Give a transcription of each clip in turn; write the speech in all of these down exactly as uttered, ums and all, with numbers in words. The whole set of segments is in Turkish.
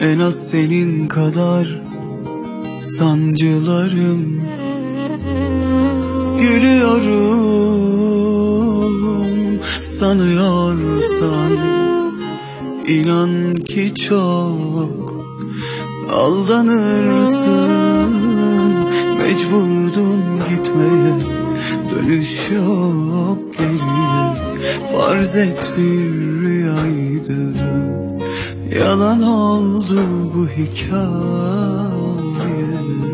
En az senin kadar sancılarım. Gülüyorum sanıyorsan, İnan ki çok aldanırsın. Mecburdun gitmeye, dönüş yok geriye. Farz et bir rüyaydı, yalan oldu bu hikaye.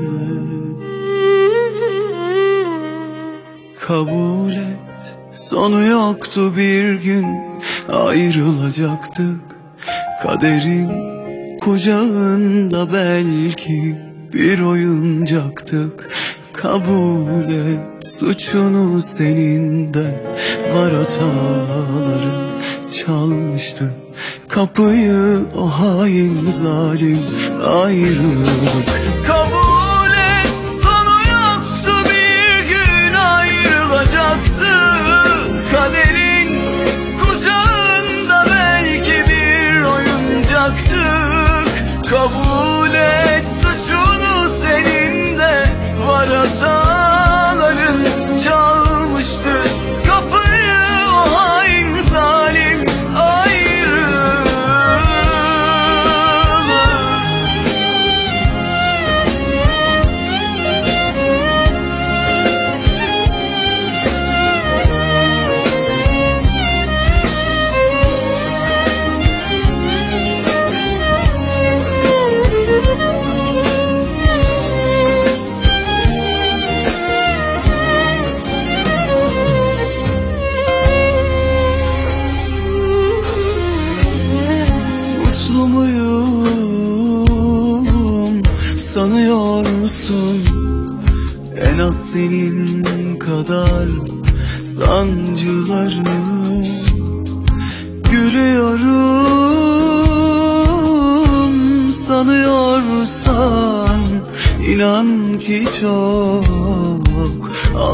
Kabul et, sonu yoktu bir gün, ayrılacaktık. Kaderin kucağında belki bir oyuncaktık. Kabul et, suçunu senin de var, hataların çalmıştı kapıyı o hain zalim ayrılık. Kabul et, sonu yoktu bir gün, ayrılacaktı. Kaderin kucağında belki bir oyuncaktık. Kabul et, suçunu senin de var, hataların çalmıştı kapıyı o hain zalim ayrılık. Mutlu muyum sanıyorsun? En az senin kadar sancılarım. Gülüyorum sanıyorsan, İnan ki çok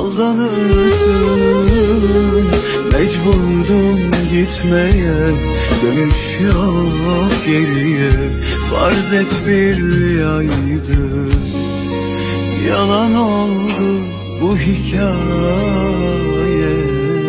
aldanırsın. Mecburdum gitmeye, dönüş yok geriye. Farz et bir rüyaydı, yalan oldu bu hikaye.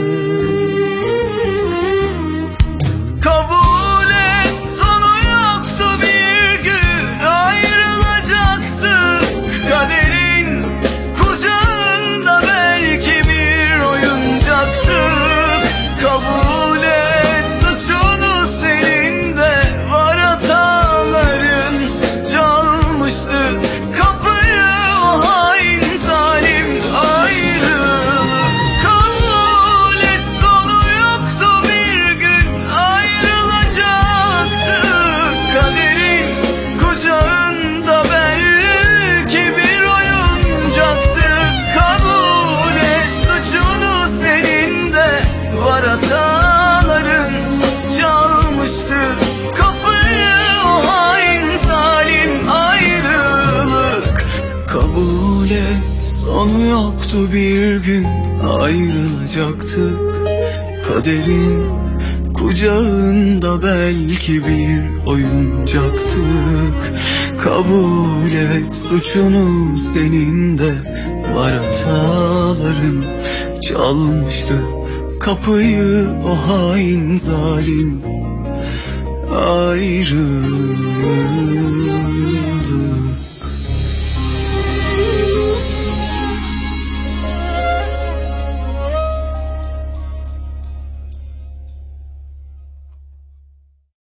Kabul et, sonu yoktu bir gün, ayrılacaktık. Kaderin kucağında belki bir oyuncaktık. Kabul et, suçunu senin de var, hataların çalmıştı kapıyı o hain zalim ayrılık. Kabul et, sonu yoktu bir gün, ayrılacaktık. Kaderin kucağında belki bir oyuncaktık. Kabul et, suçunu senin de var, hataların çalmıştı kapıyı o hain zalim ayrılık. Kabul et, sonu yoktu bir gün, ayrılacaktık. Kaderin kucağında belki bir oyuncaktık. Kabul et, suçunu senin de var, hataların çalmıştı kapıyı o hain zalim ayrılık.